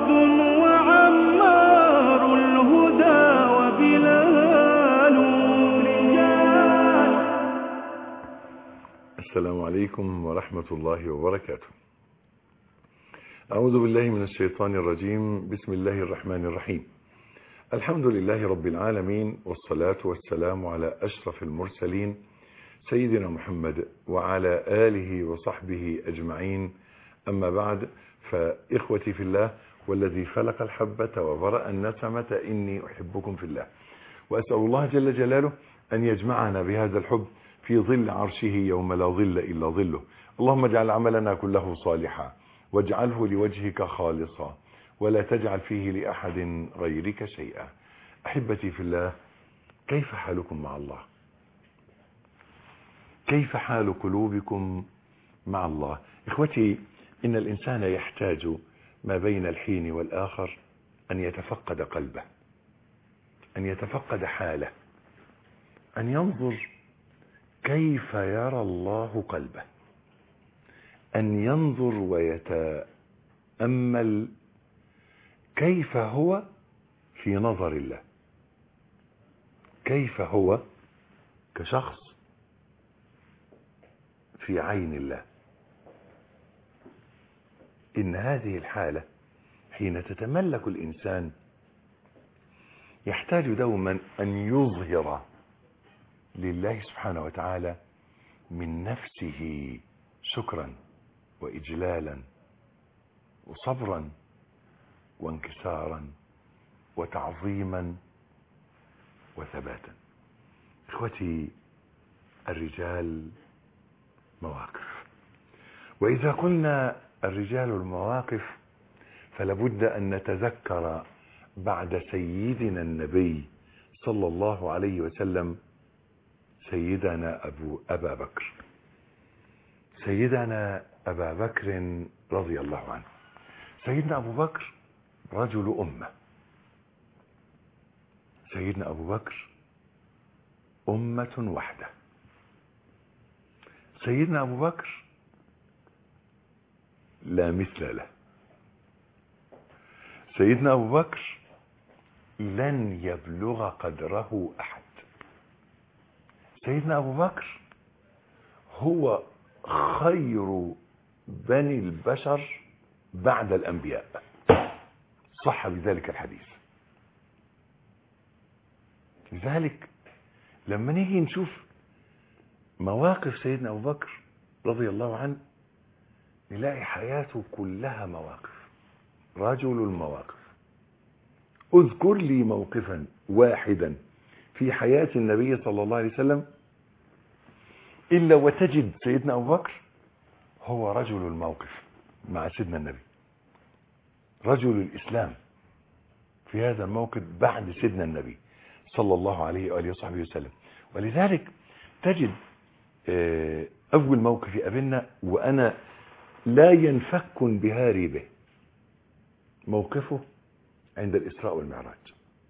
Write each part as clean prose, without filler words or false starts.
وعمار الهدى وبلال رجال. السلام عليكم ورحمة الله وبركاته. أعوذ بالله من الشيطان الرجيم. بسم الله الرحمن الرحيم. الحمد لله رب العالمين، والصلاة والسلام على أشرف المرسلين سيدنا محمد وعلى آله وصحبه أجمعين. أما بعد، فإخوتي في الله والذي خلق الحبة وبرأ النسمة إني أحبكم في الله، وأسأل الله جل جلاله أن يجمعنا بهذا الحب في ظل عرشه يوم لا ظل إلا ظله. اللهم اجعل عملنا كله صالحا واجعله لوجهك خالصا ولا تجعل فيه لأحد غيرك شيئا. أحبتي في الله، كيف حالكم مع الله؟ كيف حال قلوبكم مع الله؟ إخوتي، إن الإنسان يحتاج ما بين الحين والآخر أن يتفقد قلبه، أن يتفقد حاله، أن ينظر كيف يرى الله قلبه، أن ينظر ويتأمل كيف هو في نظر الله، كيف هو كشخص في عين الله. إن هذه الحالة حين تتملك الإنسان يحتاج دوما أن يظهر لله سبحانه وتعالى من نفسه شكرا وإجلالا وصبرا وانكسارا وتعظيما وثباتا. إخوتي، الرجال مواقف، وإذا قلنا الرجال المواقف فلابد أن نتذكر بعد سيدنا النبي صلى الله عليه وسلم سيدنا أبا بكر. سيدنا أبا بكر رضي الله عنه. سيدنا أبو بكر رجل أمة. سيدنا أبو بكر أمة وحده. سيدنا أبو بكر لا مثل له. سيدنا أبو بكر لن يبلغ قدره أحد. سيدنا أبو بكر هو خير بني البشر بعد الأنبياء، صح بذلك الحديث. لذلك لما نيجي نشوف مواقف سيدنا أبو بكر رضي الله عنه نلاقي حياته كلها مواقف، رجل المواقف. اذكر لي موقفا واحدا في حياة النبي صلى الله عليه وسلم إلا وتجد سيدنا أبو بكر هو رجل الموقف مع سيدنا النبي، رجل الإسلام في هذا الموقف بعد سيدنا النبي صلى الله عليه وآله وصحبه وسلم. ولذلك تجد أول موقف يقابلنا وأنا لا ينفك انبهاري به، موقفه عند الإسراء والمعراج،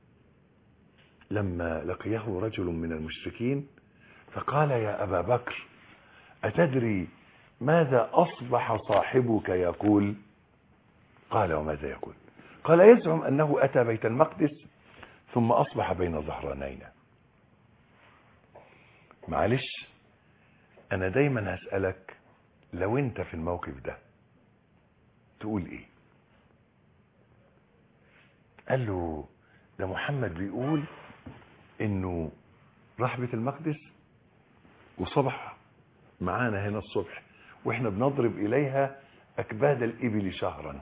لما لقيه رجل من المشركين فقال: يا أبا بكر، أتدري ماذا أصبح صاحبك يقول؟ قال: وماذا يقول؟ قال: يزعم أنه أتى بيت المقدس ثم أصبح بين ظهرانين. معلش، أنا دايما هسألك لو أنت في الموقف ده تقول إيه؟ قال له: ده محمد بيقول إنه راح بيت المقدس وصبح معانا هنا الصبح وإحنا بنضرب إليها أكباد الإبل شهرا.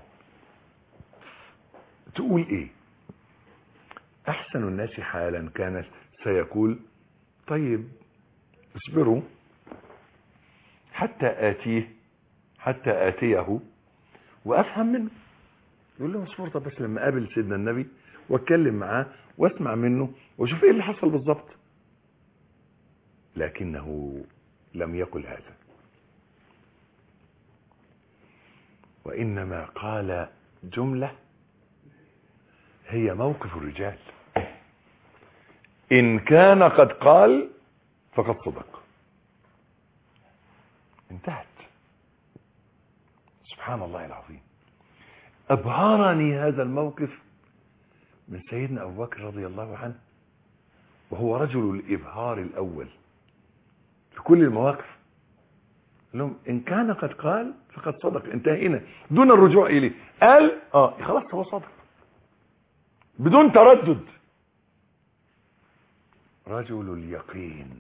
تقول إيه؟ أحسن الناس حالا كان سيقول: طيب اصبروا حتى آتيه وأفهم منه. يقول له: اصبر طب بس لما قابل سيدنا النبي واتكلم معاه واسمع منه وشوف ايه اللي حصل بالظبط. لكنه لم يقل هذا، وإنما قال جملة هي موقف الرجال: إن كان قد قال فقد صدق. انتهت. سبحان الله العظيم. أبهرني هذا الموقف من سيدنا أبو بكر رضي الله عنه، وهو رجل الإبهار الأول في كل المواقف. لهم إن كان قد قال فقد صدق، انتهينا دون الرجوع إليه. قال خلاص هو صدق بدون تردد. رجل اليقين.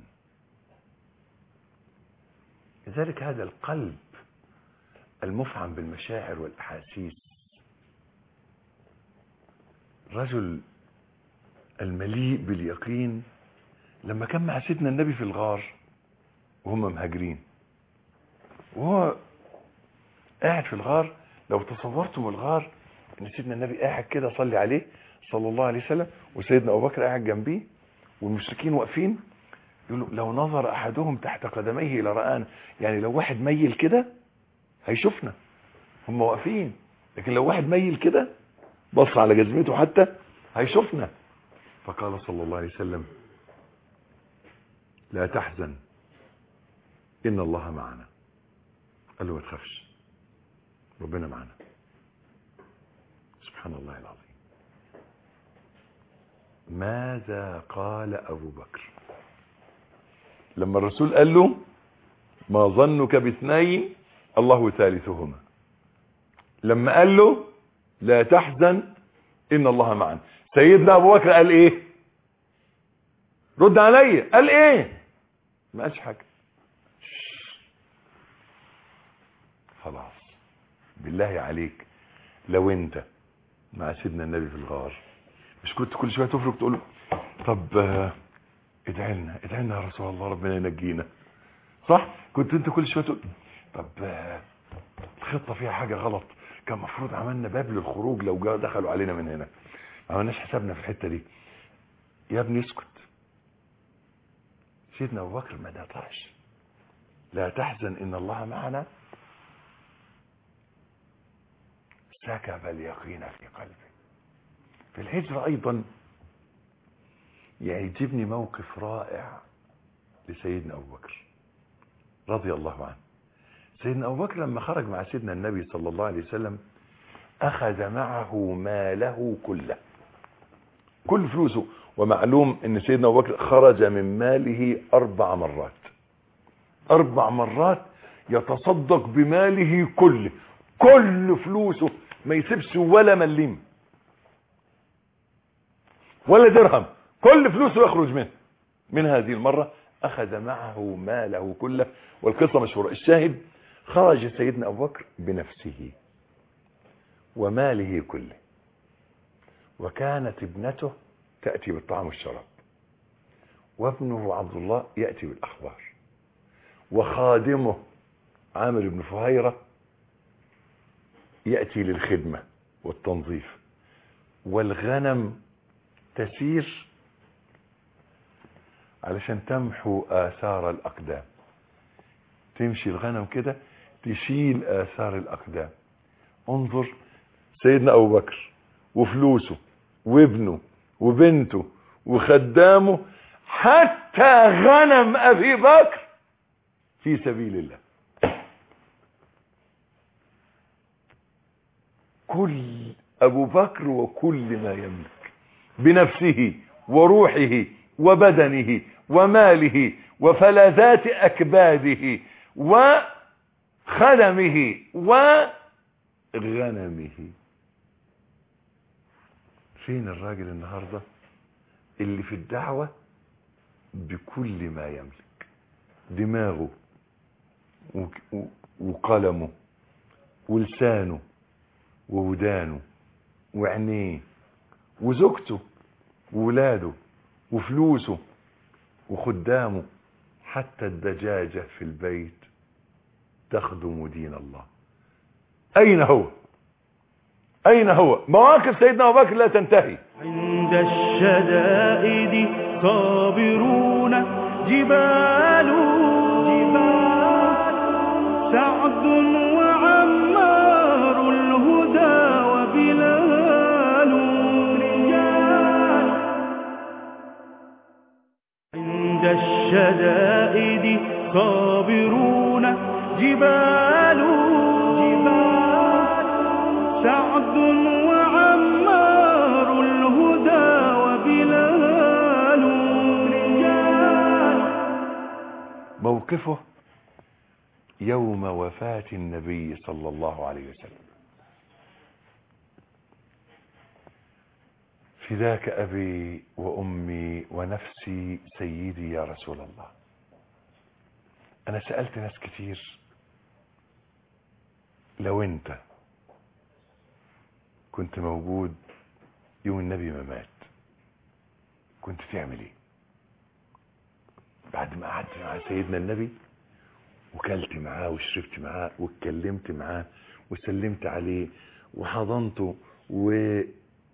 لذلك هذا القلب المفعم بالمشاعر والأحاسيس، رجل المليء باليقين، لما كان مع سيدنا النبي في الغار وهم مهاجرين، وهو قاعد في الغار، لو تصورتم الغار ان سيدنا النبي قاعد كده صلي عليه صلى الله عليه وسلم، وسيدنا ابو بكر قاعد جنبيه والمشركين واقفين، يقولوا لو نظر احدهم تحت قدميه لرآنا، يعني لو واحد ميل كده هيشوفنا، هم واقفين، لكن لو واحد ميل كده بص على جزمته حتى هيشوفنا. فقال صلى الله عليه وسلم لا تحزن إن الله معنا. قال له ما تخافش ربنا معنا. سبحان الله العظيم. ماذا قال أبو بكر لما الرسول قال له ما ظنك باثنين الله ثالثهما؟ لما قال له لا تحزن إن الله معنا، سيدنا أبو بكر قال إيه؟ رد علي، قال إيه؟ ما قالش حاجة. خلاص. بالله عليك لو انت مع سيدنا النبي في الغار، مش كنت كل شويه تفرق تقول له طب ادعي لنا يا رسول الله ربنا ينجينا، صح؟ كنت انت كل شويه تقول طب الخطه فيها حاجه غلط، كان المفروض عملنا باب للخروج لو دخلوا علينا من هنا، ما عملناش حسابنا في الحته دي. يا ابني اسكت. سيدنا ابو بكر ما نطقش لا تحزن ان الله معنا، سكب اليقين في قلبه. في الهجرة ايضا يعجبني موقف رائع لسيدنا ابو بكر رضي الله عنه. سيدنا ابو بكر لما خرج مع سيدنا النبي صلى الله عليه وسلم اخذ معه ماله كله، كل فلوسه. ومعلوم ان سيدنا ابو بكر خرج من ماله 4 مرات، 4 مرات يتصدق بماله كله، كل فلوسه ما يسيبش ولا مليم ولا درهم، كل فلوسه يخرج منه. من هذه المرة أخذ معه ماله كله، والقصة مشهورة. الشاهد خرج سيدنا أبو بكر بنفسه وماله كله، وكانت ابنته تأتي بالطعام والشراب، وابنه عبد الله يأتي بالأخبار، وخادمه عامر بن فهيرة يأتي للخدمة والتنظيف، والغنم تسير علشان تمحو آثار الأقدام. تمشي الغنم كده تشيل آثار الأقدام. انظر سيدنا أبو بكر وفلوسه وابنه وبنته وخدامه، حتى غنم أبي بكر في سبيل الله. كل أبو بكر وكل ما يملك بنفسه وروحه وبدنه وماله وفلذات أكباده وخدمه وغنمه. فين الراجل النهاردة اللي في الدعوة بكل ما يملك؟ دماغه وقلمه ولسانه وودانه وعينيه وزوجته وولاده وفلوسه وخدامه، حتى الدجاجة في البيت تخدم دين الله. أين هو؟ أين هو؟ مواقف سيدنا أبو بكر لا تنتهي. عند الشدائد صابرون جبال سعد وعمار الهدى وبلال رجال. عند الشدائد صابرون جبال سعد وعمار الهدى وبلال رجال. موقفه يوم وفاة النبي صلى الله عليه وسلم. فداك أبي وأمي ونفسي سيدي يا رسول الله. أنا سألت ناس كتير، لو أنت كنت موجود يوم النبي ما مات كنت تعمل ايه؟ بعد ما قعدت مع سيدنا النبي وكلت معاه وشربت معاه واتكلمت معاه وسلمت عليه وحضنته وعرفت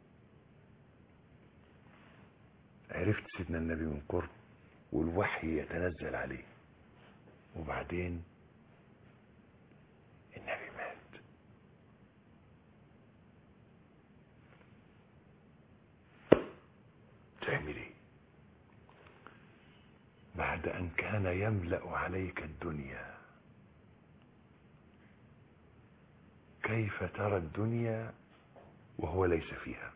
سيدنا النبي من قرب والوحي يتنزل عليه، وبعدين النبي مات. تعمل ايه بعد ان كان يملأ عليك الدنيا؟ كيف ترى الدنيا وهو ليس فيها؟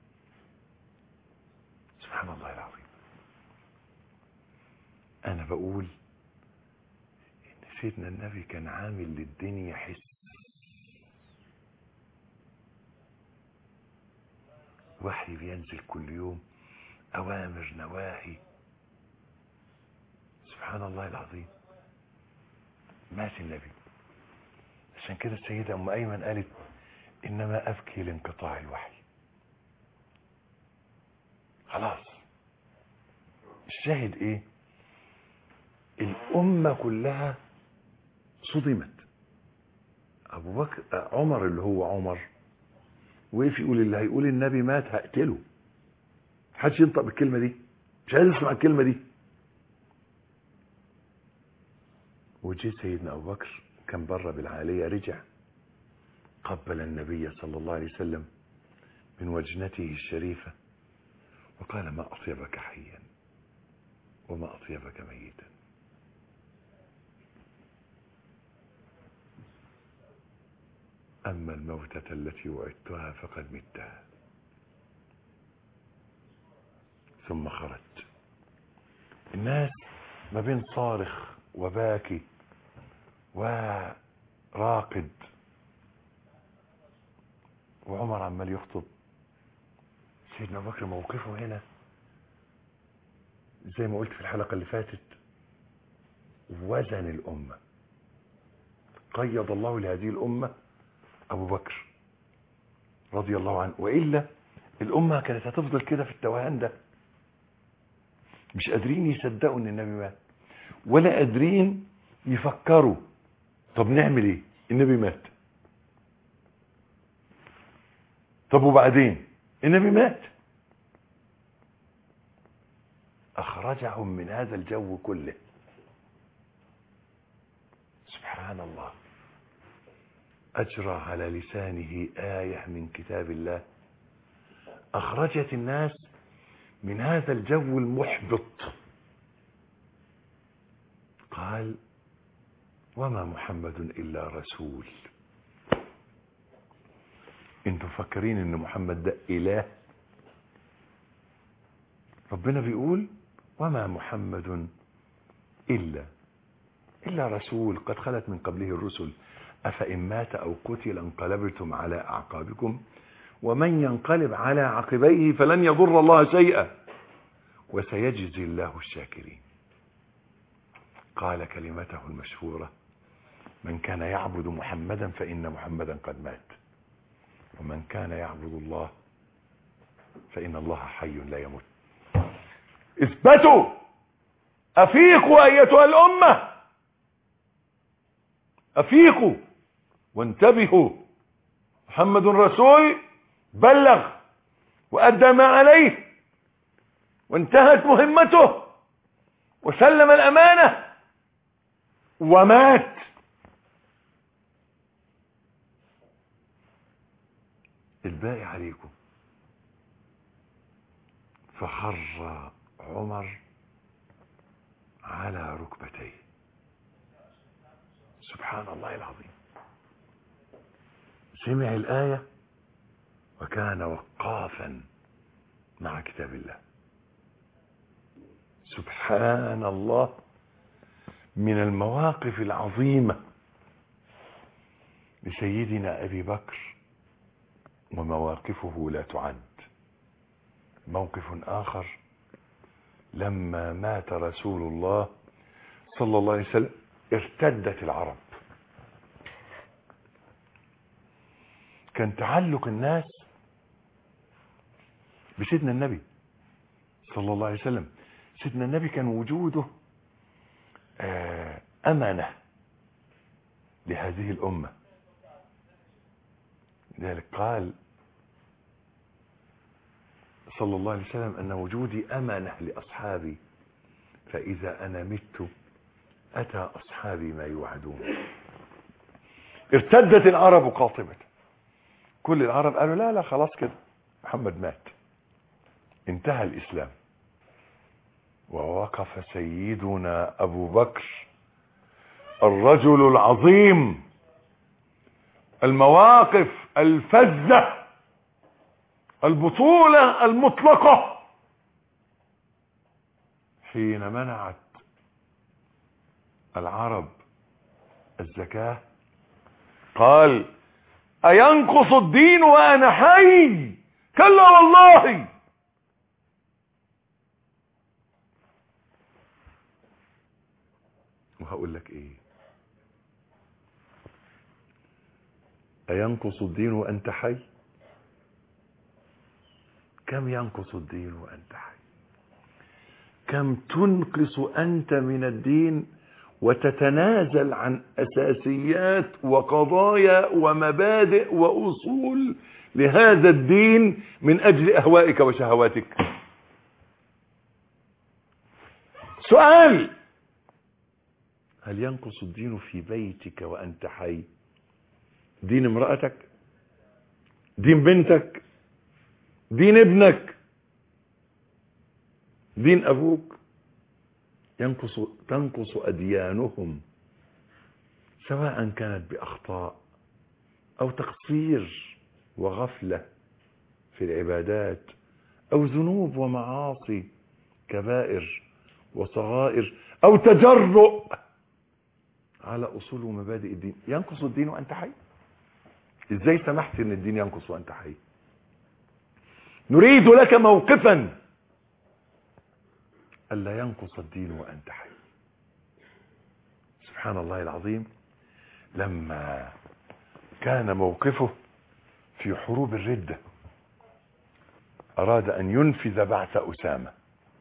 سبحان الله العظيم. انا بقول ان سيدنا النبي كان عامل للدنيا حس، وحي بينزل كل يوم، اوامر نواهي. سبحان الله العظيم. مات النبي. عشان كده السيدة ام ايمن قالت انما ابكي لانقطاع الوحي. خلاص. الشاهد ايه؟ الامة كلها صدمت. ابو بكر عمر اللي هو عمر وقف يقول اللي هيقول النبي مات هقتله. محدش ينطق بالكلمة دي، مش عايز اسمع الكلمة دي. وجي سيدنا ابو بكر كان بره بالعالية، رجع قبل النبي صلى الله عليه وسلم من وجنته الشريفة وقال ما أطيبك حيا وما أطيبك ميتا. أما الموتة التي وعدتها فقد متها. ثم خرج. الناس ما بين صارخ وباكي وراقد، وعمر عمال يخطب. سيدنا ابو بكر موقفه هنا زي ما قلت في الحلقة اللي فاتت وزن الأمة. قيض الله لهذه الأمة أبو بكر رضي الله عنه، وإلا الأمة كانت هتفضل كده في التوهان ده، مش قادرين يصدقوا إن النبي مات ولا قادرين يفكروا طب نعمل إيه؟ النبي مات. طب وبعدين؟ النبي مات. أخرجهم من هذا الجو كله. سبحان الله. أجرى على لسانه آية من كتاب الله أخرجت الناس من هذا الجو المحبط. قال وما محمد إلا رسول. انتم فاكرين ان محمد ده إله؟ ربنا بيقول وما محمد إلا رسول قد خلت من قبله الرسل أفإن مات أو قتل انقلبتم على أعقابكم ومن ينقلب على عقبيه فلن يضر الله شيئا وسيجزي الله الشاكرين. قال كلمته المشهورة من كان يعبد محمدا فإن محمدا قد مات ومن كان يعبد الله فإن الله حي لا يموت. اثبتوا، أفيقوا أيتها الأمة، أفيقوا وانتبهوا. محمد رسول بلغ وأدى ما عليه وانتهت مهمته وسلم الأمانة ومات. الباقي عليكم. فخر عمر على ركبتيه. سبحان الله العظيم. سمع الآية وكان وقافا مع كتاب الله. سبحان الله، من المواقف العظيمة لسيدنا أبي بكر ومواقفه لا تعد. موقف آخر لما مات رسول الله صلى الله عليه وسلم ارتدت العرب. كان تعلق الناس بسيدنا النبي صلى الله عليه وسلم. سيدنا النبي كان وجوده أمانة لهذه الأمة. لذلك قال صلى الله عليه وسلم أن وجودي أمانة لأصحابي، فإذا أنا مت أتى أصحابي ما يوعدون. ارتدت العرب قاطبة. كل العرب قالوا لا لا خلاص كده، محمد مات، انتهى الإسلام. ووقف سيدنا أبو بكر الرجل العظيم، المواقف الفذة، البطولة المطلقة، حين منعت العرب الزكاة قال: أينقص الدين وأنا حي؟ كلا والله. وهقول لك ايه، أينقص الدين وأنت حي؟ كم ينقص الدين وأنت حي؟ كم تنقص أنت من الدين وتتنازل عن أساسيات وقضايا ومبادئ وأصول لهذا الدين من أجل أهوائك وشهواتك. سؤال: هل ينقص الدين في بيتك وأنت حي؟ دين امرأتك، دين بنتك، دين ابنك، دين أبوك، تنقص أديانهم، سواء كانت بأخطاء أو تقصير وغفلة في العبادات أو ذنوب ومعاصي، كبائر وصغائر، أو تجرؤ على أصول ومبادئ الدين. ينقص الدين وأنت حي؟ إزاي سمحت أن الدين ينقص وأنت حي؟ نريد لك موقفا ألا ينقص الدين وأنت حي. سبحان الله العظيم. لما كان موقفه في حروب الردة أراد أن ينفذ بعث أسامة.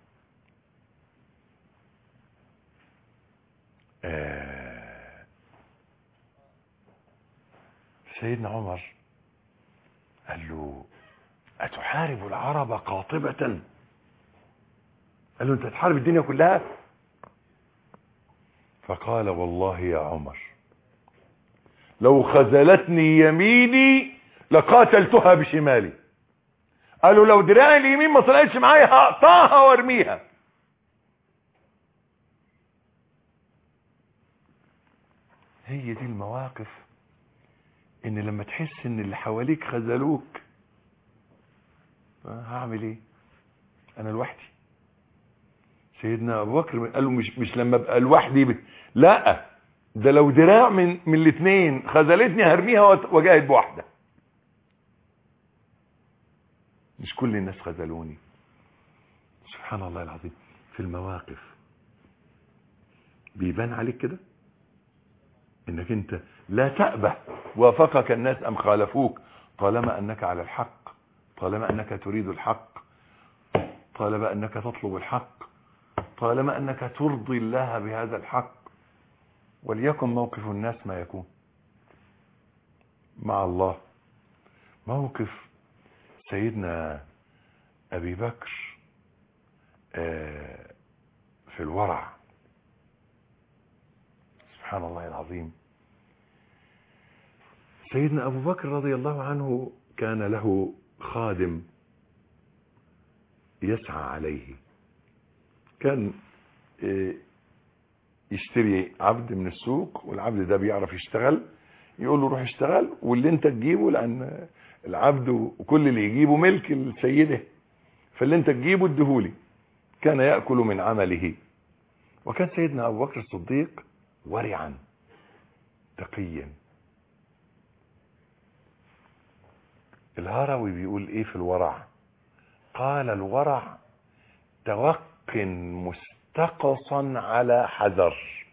سيدنا عمر قال له: أتحارب العرب قاطبة؟ قال له: أنت تحارب الدنيا كلها؟ فقال: والله يا عمر لو خذلتني يميني لقاتلتها بشمالي. قالوا: لو دراعي اليمين ما طلعتش معايا هقطعها وارميها. هي دي المواقف، ان لما تحس ان اللي حواليك خذلوك هعمل ايه؟ انا لوحدي. سيدنا ابو بكر قال له: مش لما ابقى لوحدي لا، ده لو دراع من الاثنين خذلتني هرميها واجاهد بواحده. مش كل الناس خذلوني. سبحان الله العظيم. في المواقف بيبان عليك كده انك انت لا تأبه وافقك الناس ام خالفوك، طالما انك على الحق، طالما انك تريد الحق، طالما انك تطلب الحق، طالما انك ترضي الله بهذا الحق. وليكن موقف الناس ما يكون مع الله. موقف سيدنا ابي بكر في الورع. سبحان الله العظيم. سيدنا ابو بكر رضي الله عنه كان له خادم يسعى عليه. كان يشتري عبد من السوق، والعبد ده بيعرف يشتغل، يقول له روح اشتغل واللي انت تجيبه، لان العبد وكل اللي يجيبه ملك السيده، فاللي انت تجيبه اديهولي. كان يأكل من عمله. وكان سيدنا أبو بكر الصديق ورعا تقيا. الهروي بيقول ايه في الورع؟ قال الورع توق مستقصا على حذر.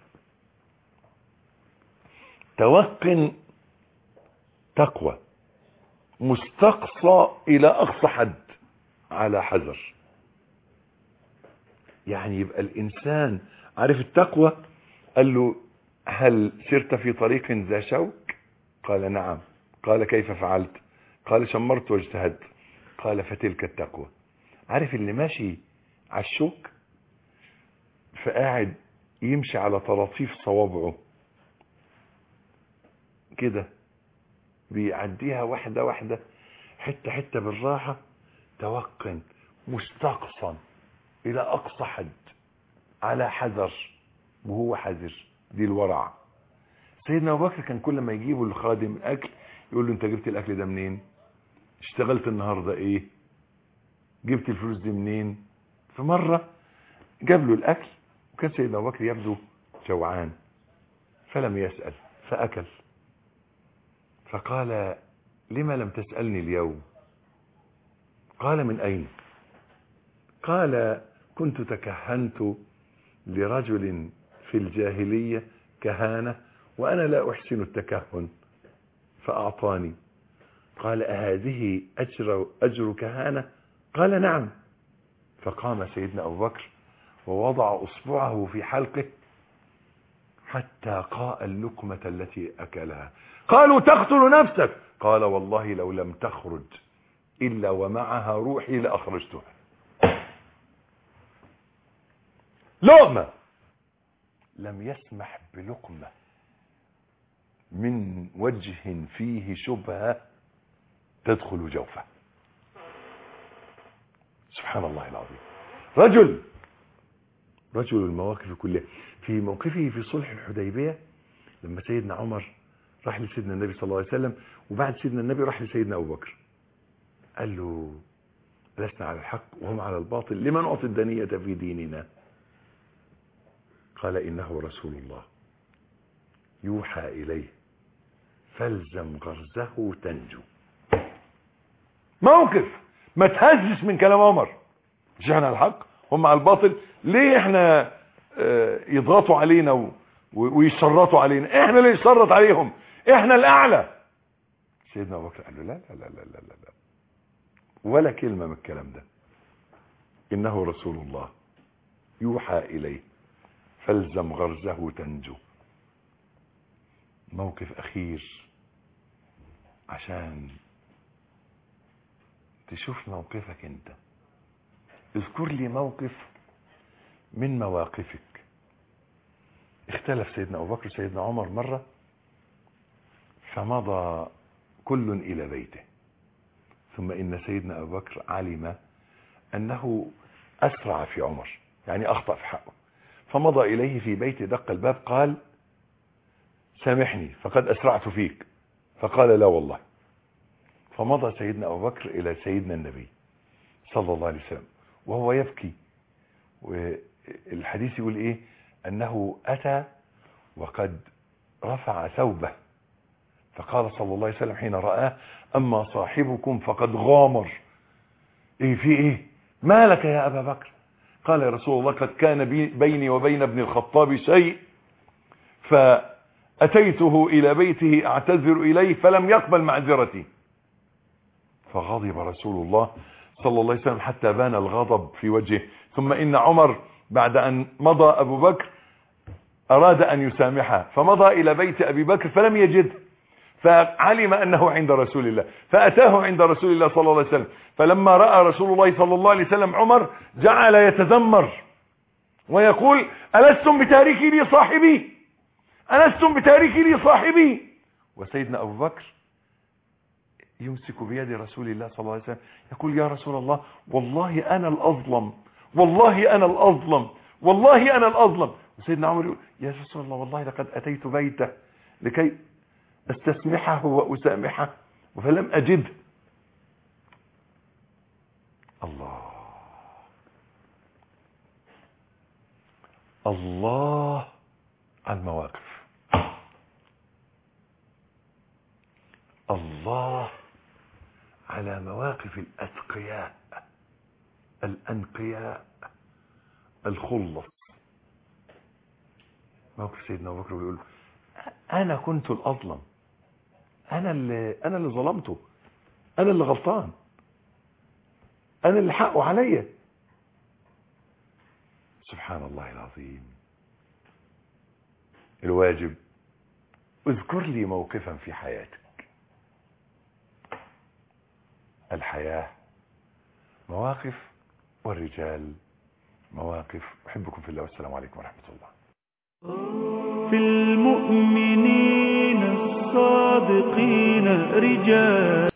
توق تقوى، مستقصى الى اقصى حد، على حذر. يعني يبقى الانسان عارف التقوى. قال له هل سرت في طريق ذا شوك؟ قال نعم. قال كيف فعلت؟ قال شمرت واجتهدت. قال فتلك التقوى. عارف اللي ماشي على الشوك فقاعد يمشي على طراطيف صوابعه كده، بيعديها واحدة واحدة، حتة حتة بالراحة، توقن مستقصا الى اقصى حد، على حذر، وهو حذر. دي الورع. سيدنا ابو بكر كان كل ما يجيبوا الخادم اكل يقول له انت جبت الاكل ده منين؟ اشتغلت النهارده ايه؟ جبت الفلوس دي منين؟ فمره جاب له الاكل، وكان سيدنا ابو بكر يبدو جوعان فلم يسأل فاكل. فقال لما لم تسألني اليوم؟ قال من اين؟ قال كنت تكهنت لرجل في الجاهلية كهانة وأنا لا أحسن التكهن فأعطاني. قال أهذه أجر كهانة؟ قال نعم. فقام سيدنا أبو بكر ووضع أصبعه في حلقه حتى قاء اللقمة التي أكلها. قالوا تقتل نفسك؟ قال والله لو لم تخرج إلا ومعها روحي لأخرجتها. لقمة لم يسمح بلقمة من وجه فيه شبهة تدخل جوفه. سبحان الله العظيم. رجل المواقف كلها. في موقفه في صلح الحديبية لما سيدنا عمر راح لسيدنا النبي صلى الله عليه وسلم، وبعد سيدنا النبي راح لسيدنا أبو بكر قال له لسنا على الحق وهم على الباطل، لمن نعطي الدنية في ديننا؟ قال إنه رسول الله يوحى إليه فالزم غرزه تنجو. موقف ما تهزش من كلام عمر. مش احنا على الحق هم على الباطل، ليه احنا يضغطوا علينا ويشرطوا علينا؟ احنا اللي يشرط عليهم، احنا الاعلى. سيدنا ابو بكر قال له لا لا لا لا لا لا ولا كلمة من الكلام ده. انه رسول الله يوحى اليه فالزم غرزه تنجو. موقف اخير عشان تشوف موقفك انت. اذكر لي موقف من مواقفك. اختلف سيدنا ابو بكر وسيدنا عمر مرة، فمضى كل الى بيته، ثم ان سيدنا ابو بكر علم انه اسرع في عمر، يعني اخطأ في حقه، فمضى اليه في بيته، دق الباب قال سامحني فقد اسرعت فيك. فقال لا والله. فمضى سيدنا ابو بكر الى سيدنا النبي صلى الله عليه وسلم وهو يبكي، والحديث يقول ايه؟ انه اتى وقد رفع ثوبه، فقال صلى الله عليه وسلم حين رآه اما صاحبكم فقد غامر. ايه في ايه؟ ما لك يا ابا بكر؟ قال يا رسول الله قد كان بيني وبين ابن الخطاب شيء فأتيته إلى بيته أعتذر إليه فلم يقبل معذرتي. فغضب رسول الله صلى الله عليه وسلم حتى بان الغضب في وجهه. ثم إن عمر بعد أن مضى أبو بكر أراد أن يسامحه، فمضى إلى بيت أبي بكر فلم يجده، فعلم أنه عند رسول الله، فأتاه عند رسول الله صلى الله عليه وسلم. فلما رأى رسول الله صلى الله عليه وسلم عمر جعل يتذمر ويقول ألستم بتاركي لي صاحبي؟ ألستم بتاركي لي صاحبي؟ وسيدنا أبو بكر يمسك بيد رسول الله صلى الله عليه وسلم يقول يا رسول الله والله أنا الأظلم، والله أنا الأظلم، والله أنا الأظلم. وسيدنا عمر يقول يا رسول الله والله لقد أتيت بيته لكي استسمحه وأسامحه فلم أجده، الله على المواقف، الله على مواقف الأتقياء الأنقياء الخلص. موقف سيدنا أبو بكر بيقول أنا كنت الأظلم، أنا اللي ظلمته، أنا اللي غلطان، أنا اللي حقه عليا. سبحان الله العظيم. الواجب اذكر لي موقفا في حياتك. الحياة مواقف والرجال مواقف. أحبكم في الله والسلام عليكم ورحمة الله. في المؤمنين الصادقين رجال